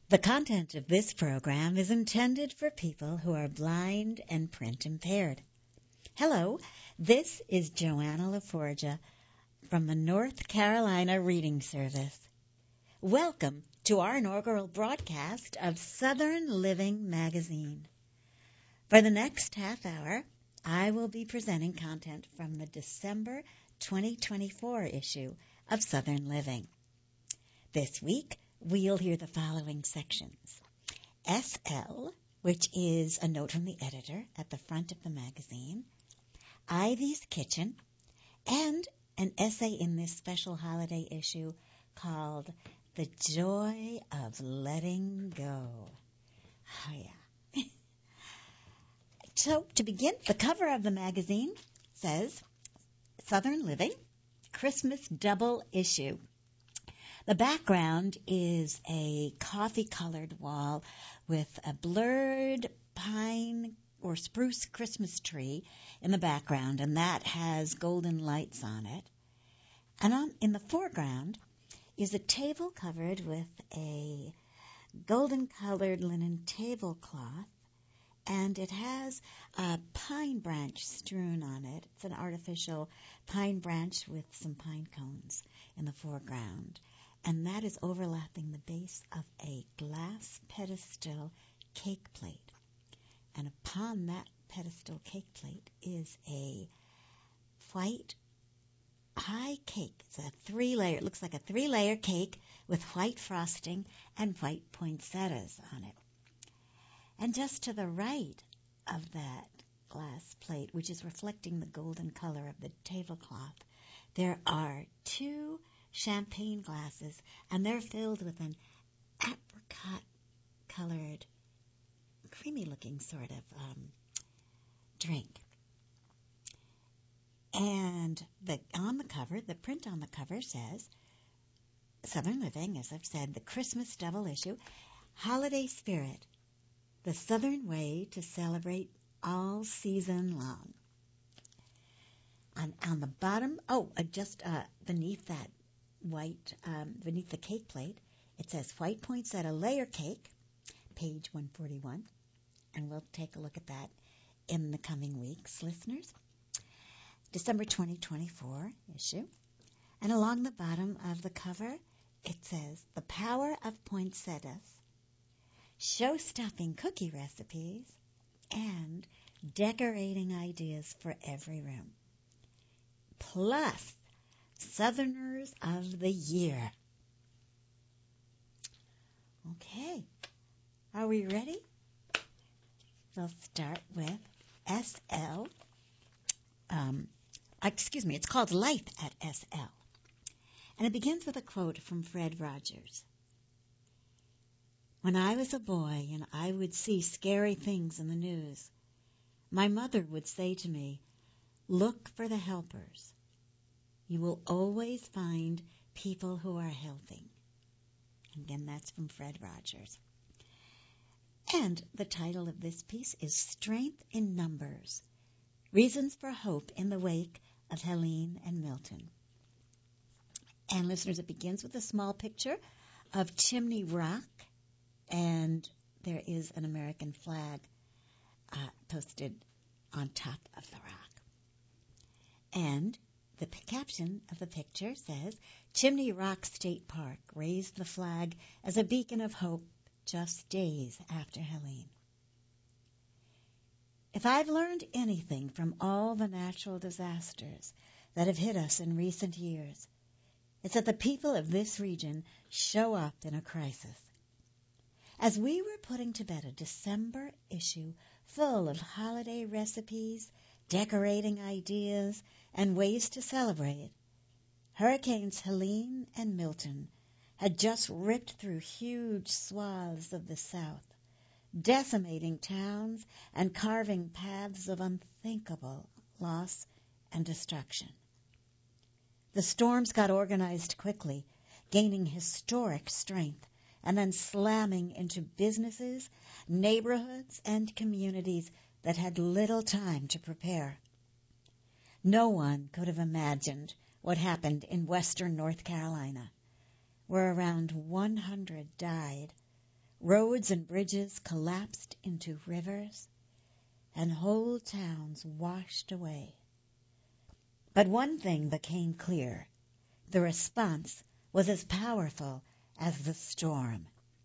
The content of this program is intended for people who are blind and print impaired. Hello, this is Joanna LaForgia from the North Carolina Reading Service. Welcome to our inaugural broadcast of Southern Living Magazine. For the next half hour, I will be presenting content from the December 2024 issue of Southern Living. This week, we'll hear the following sections. SL, which is a note from the editor at the front of the magazine, Ivy's Kitchen, and an essay in this special holiday issue called The Joy of Letting Go. Oh, yeah. So, to begin, the cover of the magazine says, Southern Living, Christmas Double Issue. The background is a coffee-colored wall with a blurred pine or spruce Christmas tree in the background, and that has golden lights on it. And in the foreground is a table covered with a golden-colored linen tablecloth, and it has a pine branch strewn on it. It's an artificial pine branch with some pine cones in the foreground. And that is overlapping the base of a glass pedestal cake plate. And upon that pedestal cake plate is a white pie cake. It's a three-layer, it looks like a three-layer cake with white frosting and white poinsettias on it. And just to the right of that glass plate, which is reflecting the golden color of the tablecloth, there are two champagne glasses, and they're filled with an apricot-colored, creamy-looking sort of drink. And on the cover, the print on the cover says, Southern Living, as I've said, the Christmas double issue, Holiday Spirit, the Southern way to celebrate all season long. On the bottom, just beneath that white, beneath the cake plate, it says white poinsettia layer cake, page 141, and we'll take a look at that in the coming weeks, listeners. December 2024 issue. And along the bottom of the cover, it says, The Power of Poinsettias, Show-Stopping Cookie Recipes, and Decorating Ideas for Every Room. Plus, Southerners of the Year. Okay, are we ready? We'll start with SL. It's called Life at SL. And it begins with a quote from Fred Rogers. When I was a boy and I would see scary things in the news, my mother would say to me, look for the helpers. You will always find people who are helping. Again, that's from Fred Rogers. And the title of this piece is Strength in Numbers, Reasons for Hope in the Wake of Helene and Milton. And listeners, it begins with a small picture of Chimney Rock, and there is an American flag posted on top of the rock. And the caption of the picture says, Chimney Rock State Park raised the flag as a beacon of hope just days after Helene. If I've learned anything from all the natural disasters that have hit us in recent years, it's that the people of this region show up in a crisis. As we were putting to bed a December issue full of holiday recipes, decorating ideas, and ways to celebrate, Hurricanes Helene and Milton had just ripped through huge swaths of the South, decimating towns and carving paths of unthinkable loss and destruction. The storms got organized quickly, gaining historic strength, and then slamming into businesses, neighborhoods, and communities that had little time to prepare. No one could have imagined what happened in western North Carolina, where around 100 died, Roads and bridges collapsed into rivers, and whole towns washed away. But one thing became clear. The response was as powerful as the storm.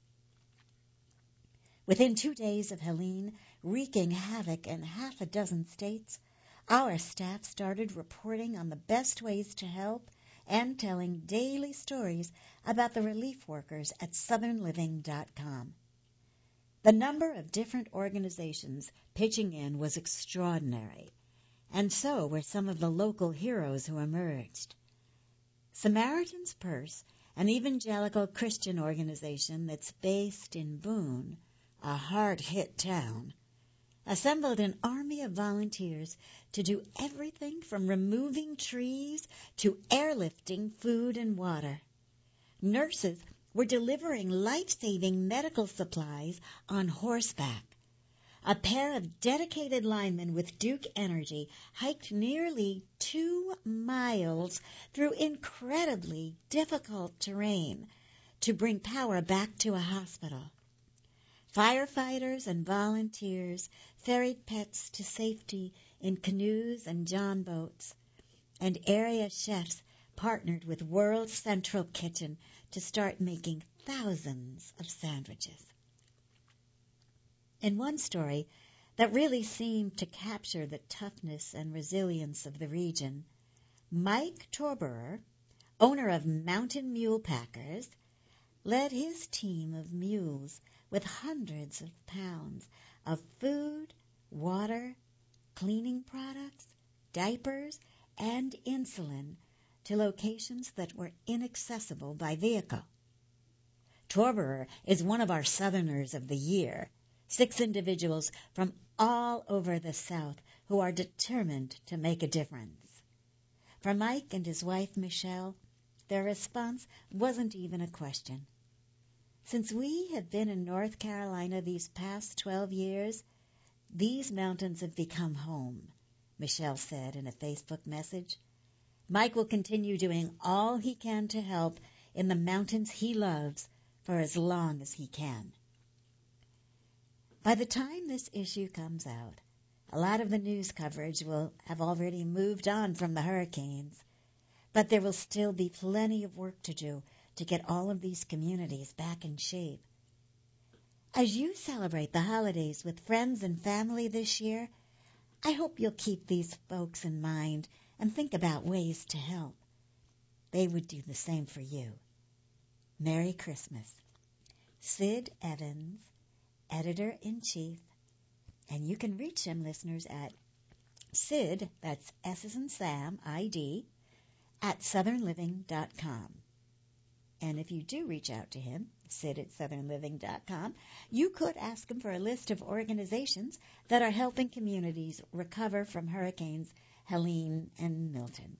Within 2 days of Helene wreaking havoc in half a dozen states, our staff started reporting on the best ways to help and telling daily stories about the relief workers at southernliving.com. The number of different organizations pitching in was extraordinary, and so were some of the local heroes who emerged. Samaritan's Purse, an evangelical Christian organization that's based in Boone, a hard-hit town, assembled an army of volunteers to do everything from removing trees to airlifting food and water. Nurses were delivering life-saving medical supplies on horseback. A pair of dedicated linemen with Duke Energy hiked nearly 2 miles through incredibly difficult terrain to bring power back to a hospital. Firefighters and volunteers ferried pets to safety in canoes and john boats, and area chefs partnered with World Central Kitchen to start making thousands of sandwiches. In one story that really seemed to capture the toughness and resilience of the region, Mike Torberer, owner of Mountain Mule Packers, led his team of mules with hundreds of pounds of food, water, cleaning products, diapers, and insulin to locations that were inaccessible by vehicle. Torberer is one of our Southerners of the Year, 6 individuals from all over the South who are determined to make a difference. For Mike and his wife, Michelle, their response wasn't even a question. Since we have been in North Carolina these past 12 years, these mountains have become home, Michelle said in a Facebook message. Mike will continue doing all he can to help in the mountains he loves for as long as he can. By the time this issue comes out, a lot of the news coverage will have already moved on from the hurricanes, but there will still be plenty of work to do to get all of these communities back in shape. As you celebrate the holidays with friends and family this year, I hope you'll keep these folks in mind and think about ways to help. They would do the same for you. Merry Christmas. Sid Evans, Editor-in-Chief, and you can reach him, listeners, at Sid, that's S as in Sam, I-D, at southernliving.com. And if you do reach out to him, Sid at southernliving.com, you could ask him for a list of organizations that are helping communities recover from hurricanes Helene and Milton.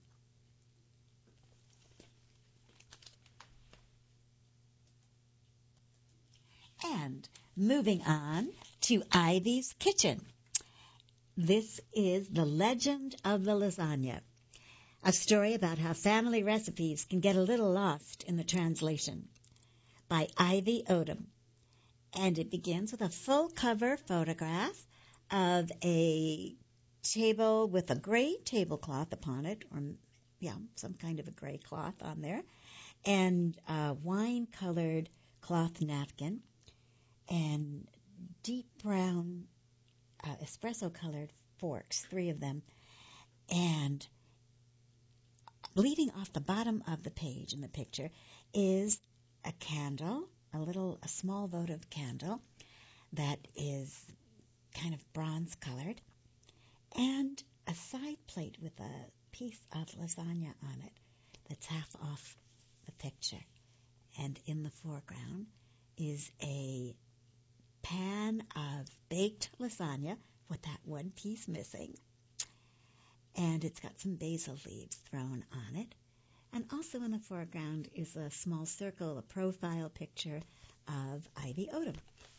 And moving on to Ivy's Kitchen. This is The Legend of the Lasagna, a story about how family recipes can get a little lost in the translation, by Ivy Odom. And it begins with a full cover photograph of a table with a gray tablecloth upon it, or some kind of a gray cloth on there, and a wine-colored cloth napkin, and deep brown espresso-colored forks, 3 of them, and bleeding off the bottom of the page in the picture is a candle, a small votive candle that is kind of bronze-colored, and a side plate with a piece of lasagna on it that's half off the picture. And in the foreground is a pan of baked lasagna with that one piece missing. And it's got some basil leaves thrown on it. And also in the foreground is a small circle, a profile picture of Ivy Odom.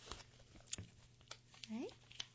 Right?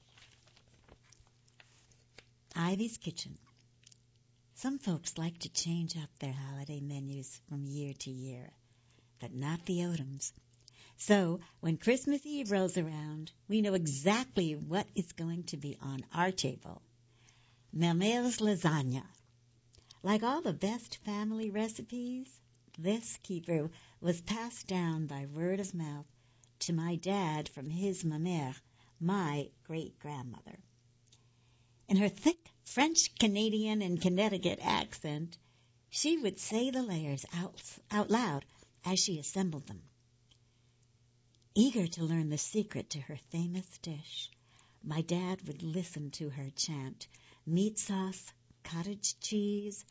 Ivy's Kitchen. Some folks like to change up their holiday menus from year to year, but not the Odoms. So when Christmas Eve rolls around, we know exactly what is going to be on our table. Mère lasagna. Like all the best family recipes, this keeper was passed down by word of mouth to my dad from his mère, my great-grandmother. In her thick French, Canadian, and Connecticut accent, she would say the layers out loud as she assembled them. Eager to learn the secret to her famous dish, my dad would listen to her chant, meat sauce, cottage cheese,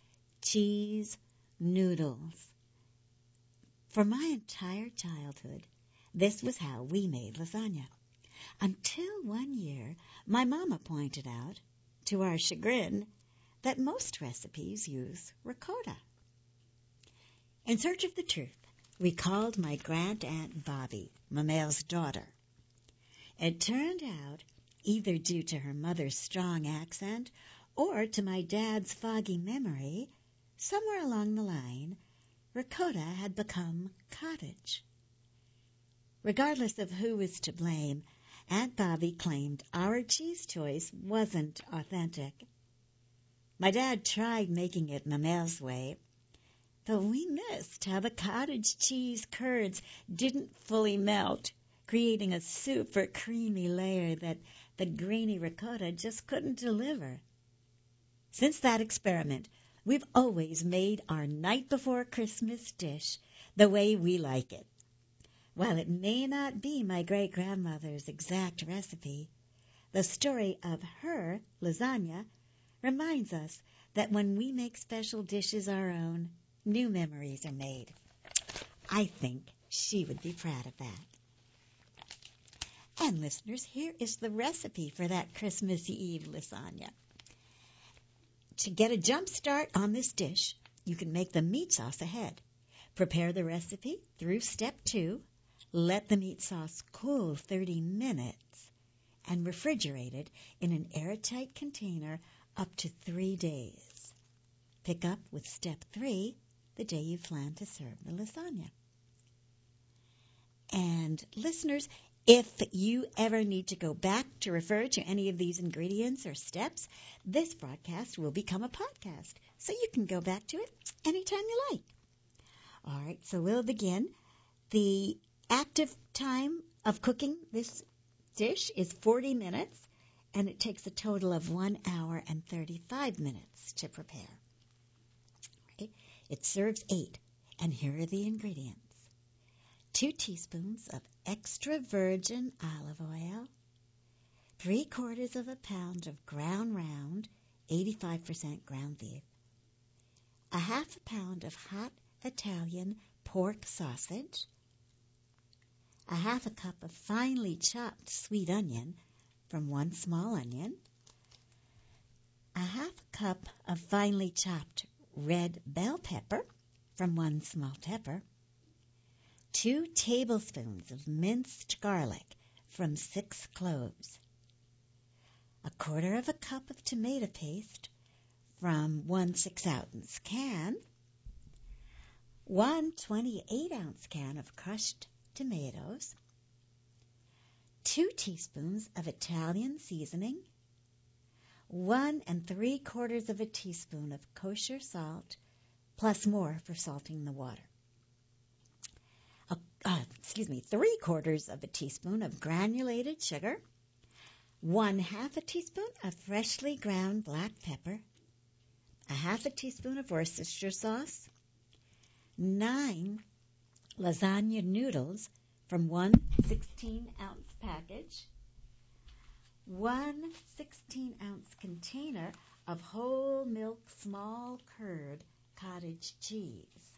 noodles. For my entire childhood, this was how we made lasagna. Until one year, my mama pointed out, to our chagrin, that most recipes use ricotta. In search of the truth, we called my grand-aunt Bobby, ma mère's daughter. It turned out, either due to her mother's strong accent or to my dad's foggy memory, somewhere along the line, ricotta had become cottage. Regardless of who was to blame, Aunt Bobby claimed our cheese choice wasn't authentic. My dad tried making it ma mère's way, but we missed how the cottage cheese curds didn't fully melt, creating a super creamy layer that the grainy ricotta just couldn't deliver. Since that experiment, we've always made our night before Christmas dish the way we like it. While it may not be my great-grandmother's exact recipe, the story of her lasagna reminds us that when we make special dishes our own, new memories are made. I think she would be proud of that. And listeners, here is the recipe for that Christmas Eve lasagna. To get a jump start on this dish, you can make the meat sauce ahead. Prepare the recipe through step 2. Let the meat sauce cool 30 minutes and refrigerate it in an airtight container up to 3 days. Pick up with step 3 the day you plan to serve the lasagna. And listeners, if you ever need to go back to refer to any of these ingredients or steps, this broadcast will become a podcast, so you can go back to it anytime you like. All right, so we'll begin. The active time of cooking this dish is 40 minutes, and it takes a total of 1 hour and 35 minutes to prepare. Okay. It serves 8, and here are the ingredients. 2 teaspoons of extra virgin olive oil, 3/4 of a pound of ground round, 85% ground beef, a half a pound of hot Italian pork sausage, a half a cup of finely chopped sweet onion from 1 small onion, a half a cup of finely chopped red bell pepper from 1 small pepper, 2 tablespoons of minced garlic from 6 cloves, 1/4 cup of tomato paste from 1 6-ounce can, 1 28-ounce can of crushed tomatoes, 2 teaspoons of Italian seasoning, 1 3/4 teaspoon of kosher salt, plus more for salting the water. 3/4 teaspoon of granulated sugar, 1/2 teaspoon of freshly ground black pepper, 1/2 teaspoon of Worcestershire sauce, 9 lasagna noodles from 1 16-ounce package, 1 16-ounce container of whole milk small curd cottage cheese,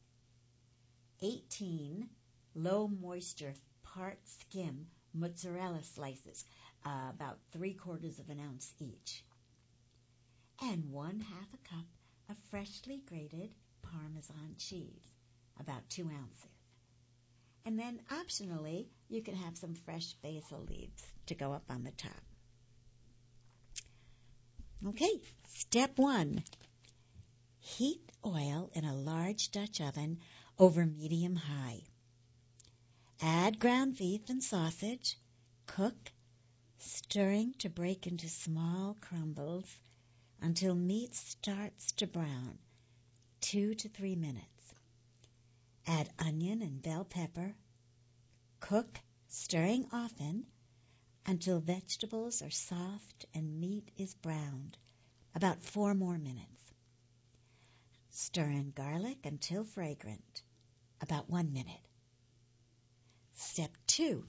18 low moisture part skim mozzarella slices, about 3/4 ounce each, and 1/2 cup of freshly grated Parmesan cheese, about 2 ounces. And then optionally, you can have some fresh basil leaves to go up on the top. Okay, step 1. Heat oil in a large Dutch oven over medium-high. Add ground beef and sausage. Cook, stirring to break into small crumbles until meat starts to brown, 2 to 3 minutes. Add onion and bell pepper. Cook, stirring often until vegetables are soft and meat is browned, about 4 more minutes. Stir in garlic until fragrant, about 1 minute. Step 2.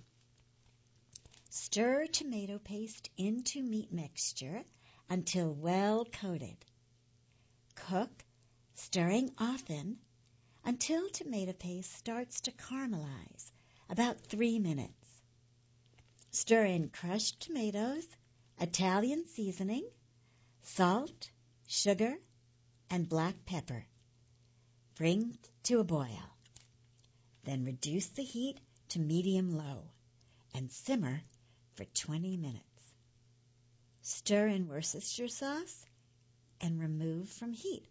Stir tomato paste into meat mixture until well coated. Cook, stirring often until tomato paste starts to caramelize, about 3 minutes. Stir in crushed tomatoes, Italian seasoning, salt, sugar, and black pepper. Bring to a boil. Then reduce the heat to medium-low and simmer for 20 minutes. Stir in Worcestershire sauce and remove from heat.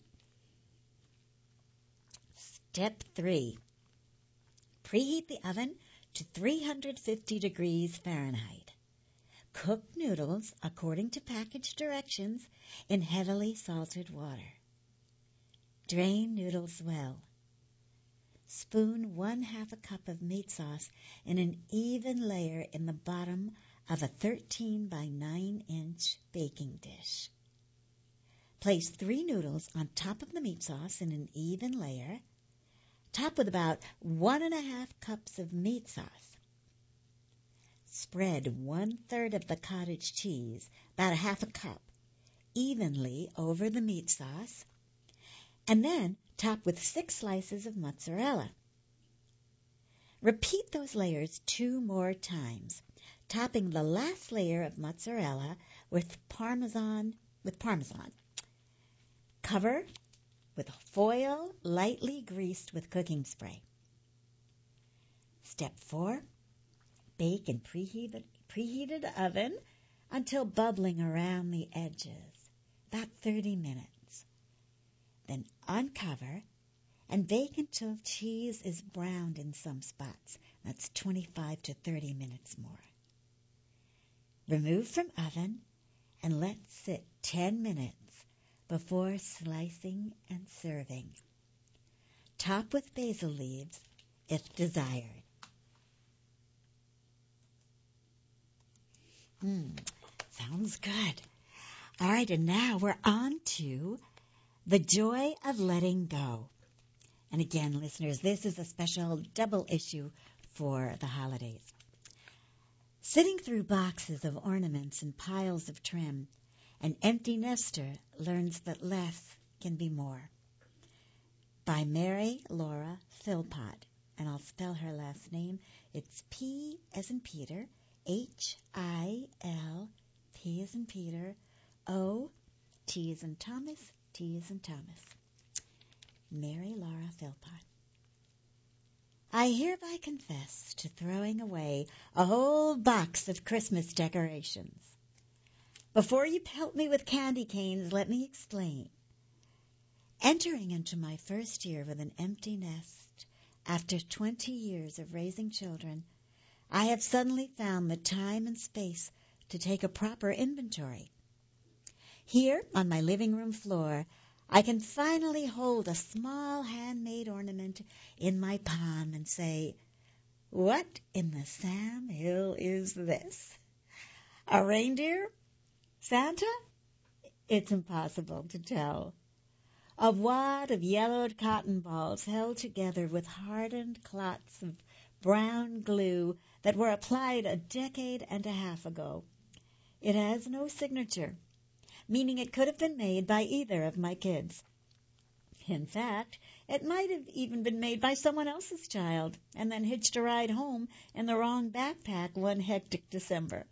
Step 3. Preheat the oven to 350 degrees Fahrenheit. Cook noodles according to package directions in heavily salted water. Drain noodles well. Spoon 1/2 cup of meat sauce in an even layer in the bottom of a 13 by 9 inch baking dish. Place 3 noodles on top of the meat sauce in an even layer. Top with about 1½ cups of meat sauce. Spread 1/3 of the cottage cheese, about 1/2 cup, evenly over the meat sauce, and then top with 6 slices of mozzarella. Repeat those layers 2 more times, topping the last layer of mozzarella with parmesan. Cover with foil lightly greased with cooking spray. Step 4. Bake in preheated oven until bubbling around the edges, about 30 minutes. Then uncover and bake until cheese is browned in some spots. That's 25 to 30 minutes more. Remove from oven and let sit 10 minutes before slicing and serving. Top with basil leaves if desired. Sounds good. All right, and now we're on to the joy of letting go. And again, listeners, this is a special double issue for the holidays. Sitting through boxes of ornaments and piles of trim, an empty nester learns that less can be more. By Mary Laura Philpott, and I'll spell her last name. It's P as in Peter, H-I-L, P as in Peter, O, T as in Thomas, T as in Thomas. Mary Laura Philpott. I hereby confess to throwing away a whole box of Christmas decorations. Before you pelt me with candy canes, let me explain. Entering into my first year with an empty nest, after 20 years of raising children, I have suddenly found the time and space to take a proper inventory. Here, on my living room floor, I can finally hold a small handmade ornament in my palm and say, "What in the Sam Hill is this? A reindeer? Santa?" It's impossible to tell. A wad of yellowed cotton balls held together with hardened clots of brown glue that were applied a decade and a half ago. It has no signature, meaning it could have been made by either of my kids. In fact, it might have even been made by someone else's child and then hitched a ride home in the wrong backpack one hectic December.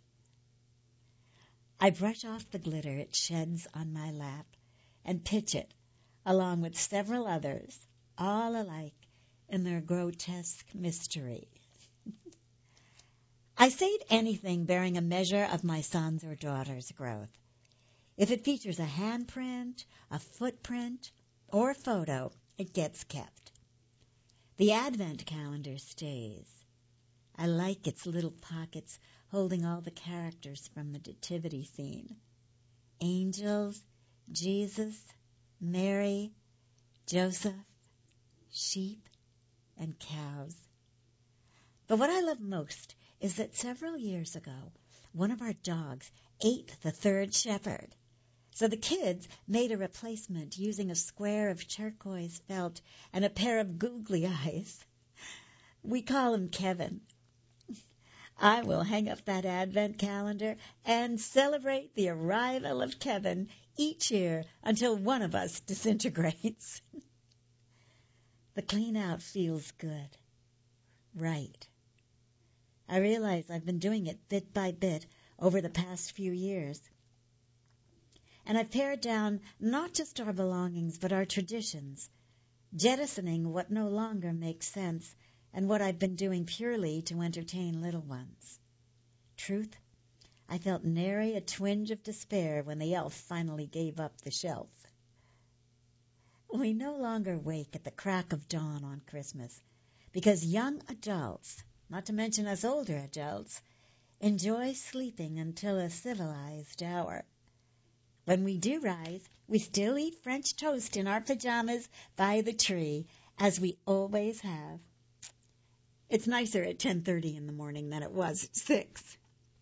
I brush off the glitter it sheds on my lap and pitch it, along with several others, all alike in their grotesque mystery. I save anything bearing a measure of my son's or daughter's growth. If it features a handprint, a footprint, or a photo, it gets kept. The Advent calendar stays. I like its little pockets holding all the characters from the nativity scene. Angels, Jesus, Mary, Joseph, sheep, and cows. But what I love most is that several years ago, one of our dogs ate the third shepherd. So the kids made a replacement using a square of turquoise felt and a pair of googly eyes. We call him Kevin. I will hang up that advent calendar and celebrate the arrival of Kevin each year until one of us disintegrates. The clean out feels good. Right. I realize I've been doing it bit by bit over the past few years. And I've pared down not just our belongings, but our traditions, jettisoning what no longer makes sense and what I've been doing purely to entertain little ones. Truth, I felt nary a twinge of despair when the elf finally gave up the shelf. We no longer wake at the crack of dawn on Christmas because young adults, not to mention us older adults, enjoy sleeping until a civilized hour. When we do rise, we still eat French toast in our pajamas by the tree, as we always have. It's nicer at 10:30 in the morning than it was at 6.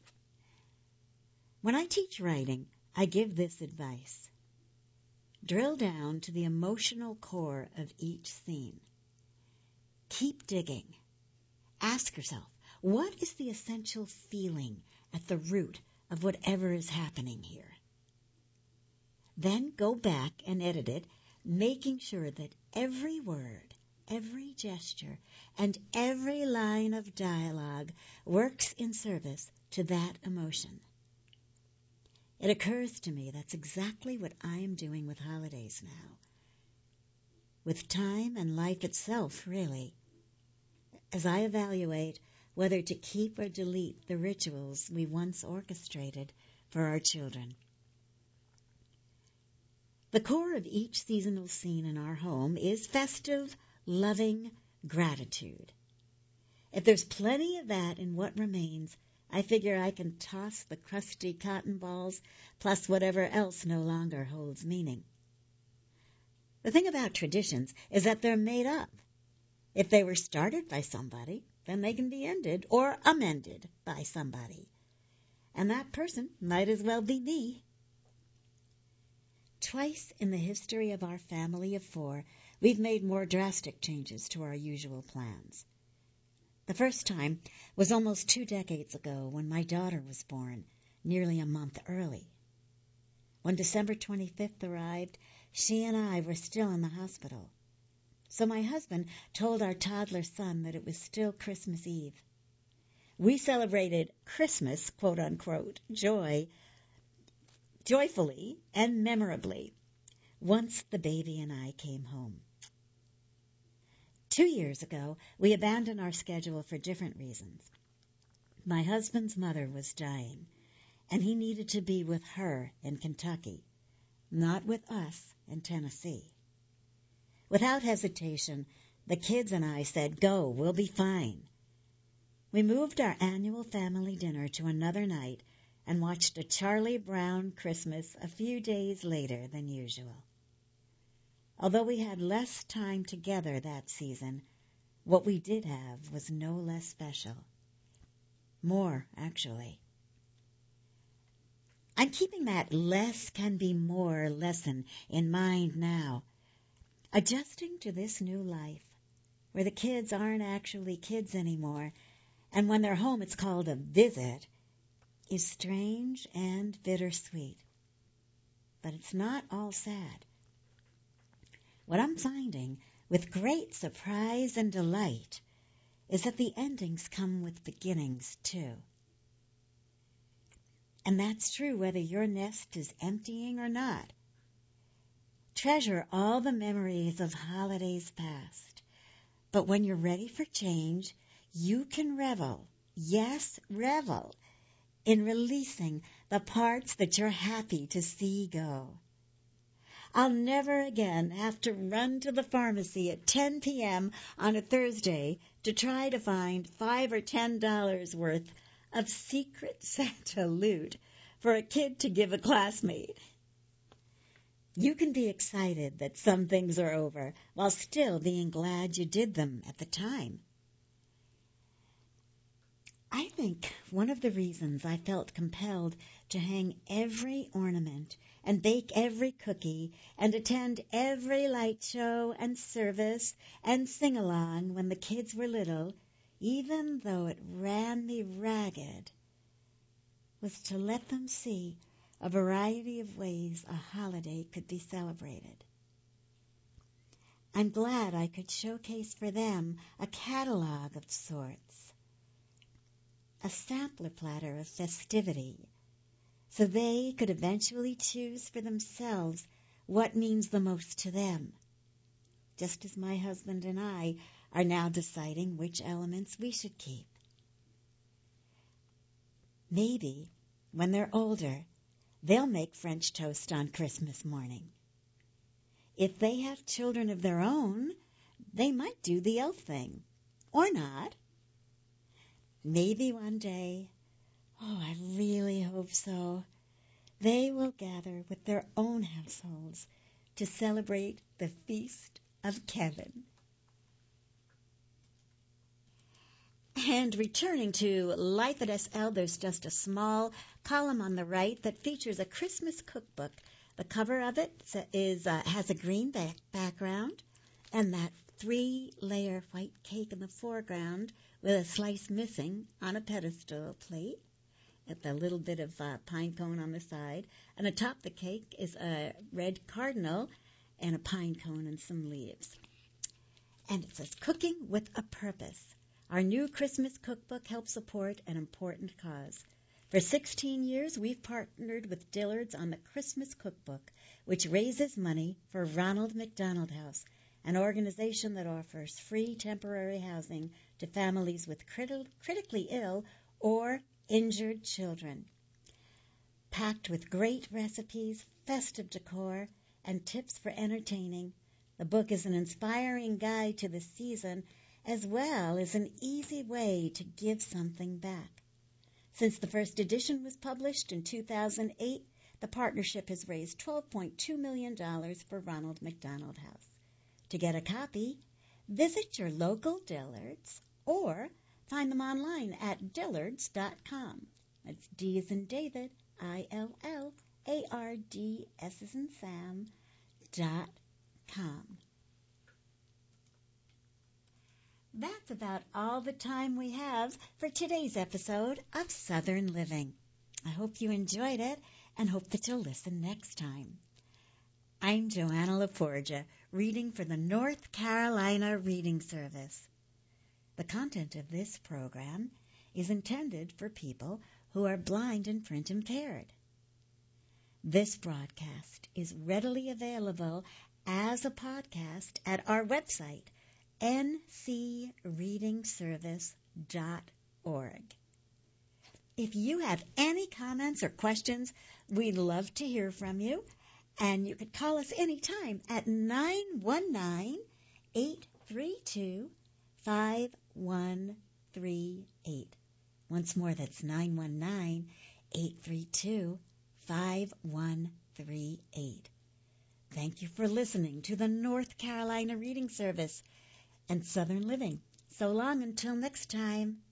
When I teach writing, I give this advice. Drill down to the emotional core of each scene. Keep digging. Ask yourself, what is the essential feeling at the root of whatever is happening here? Then go back and edit it, making sure that every word, every gesture, and every line of dialogue works in service to that emotion. It occurs to me that's exactly what I am doing with holidays now. With time and life itself, really. As I evaluate whether to keep or delete the rituals we once orchestrated for our children. The core of each seasonal scene in our home is festive, loving gratitude. If there's plenty of that in what remains, I figure I can toss the crusty cotton balls plus whatever else no longer holds meaning. The thing about traditions is that they're made up. If they were started by somebody, then they can be ended or amended by somebody. And that person might as well be me. Twice in the history of our family of 4, we've made more drastic changes to our usual plans. The first time was almost 2 decades ago when my daughter was born, nearly a month early. When December 25th arrived, she and I were still in the hospital. So my husband told our toddler son that it was still Christmas Eve. We celebrated Christmas, quote-unquote, joyfully and memorably, once the baby and I came home. 2 years ago, we abandoned our schedule for different reasons. My husband's mother was dying, and he needed to be with her in Kentucky, not with us in Tennessee. Without hesitation, the kids and I said, "Go, we'll be fine." We moved our annual family dinner to another night and watched a Charlie Brown Christmas a few days later than usual. Although we had less time together that season, what we did have was no less special. More, actually. I'm keeping that less can be more lesson in mind now. Adjusting to this new life, where the kids aren't actually kids anymore, and when they're home it's called a visit, is strange and bittersweet. But it's not all sad. What I'm finding, with great surprise and delight, is that the endings come with beginnings, too. And that's true whether your nest is emptying or not. Treasure all the memories of holidays past. But when you're ready for change, you can revel, yes, revel, in releasing the parts that you're happy to see go. I'll never again have to run to the pharmacy at 10 p.m. on a Thursday to try to find $5 or $10 worth of Secret Santa loot for a kid to give a classmate. You can be excited that some things are over while still being glad you did them at the time. I think one of the reasons I felt compelled to hang every ornament and bake every cookie and attend every light show and service and sing along when the kids were little, even though it ran me ragged, was to let them see a variety of ways a holiday could be celebrated. I'm glad I could showcase for them a catalog of sorts, a sampler platter of festivity, so they could eventually choose for themselves what means the most to them, just as my husband and I are now deciding which elements we should keep. Maybe, when they're older, they'll make French toast on Christmas morning. If they have children of their own, they might do the elf thing, or not. Maybe one day, I really hope so, they will gather with their own households to celebrate the Feast of Kevin. And returning to Life at SL, there's just a small column on the right that features a Christmas cookbook. The cover of it has a green background and that 3-layer white cake in the foreground with a slice missing on a pedestal plate, with a little bit of pine cone on the side. And atop the cake is a red cardinal and a pine cone and some leaves. And it says, Cooking with a Purpose. Our new Christmas cookbook helps support an important cause. For 16 years, we've partnered with Dillard's on the Christmas Cookbook, which raises money for Ronald McDonald House, an organization that offers free temporary housing to families with critically ill or injured children. Packed with great recipes, festive decor, and tips for entertaining, the book is an inspiring guide to the season as well as an easy way to give something back. Since the first edition was published in 2008, the partnership has raised $12.2 million for Ronald McDonald House. To get a copy, visit your local Dillard's or find them online at dillards.com. That's D as in David, ILLARDS as in Sam.com. That's about all the time we have for today's episode of Southern Living. I hope you enjoyed it and hope that you'll listen next time. I'm Joanna LaForgia, reading for the North Carolina Reading Service. The content of this program is intended for people who are blind and print impaired. This broadcast is readily available as a podcast at our website, ncreadingservice.org. If you have any comments or questions, we'd love to hear from you, and you could call us anytime at 919-832-5138. Once more, that's 919-832-5138. Thank you for listening to the North Carolina Reading Service and Southern Living. So long until next time.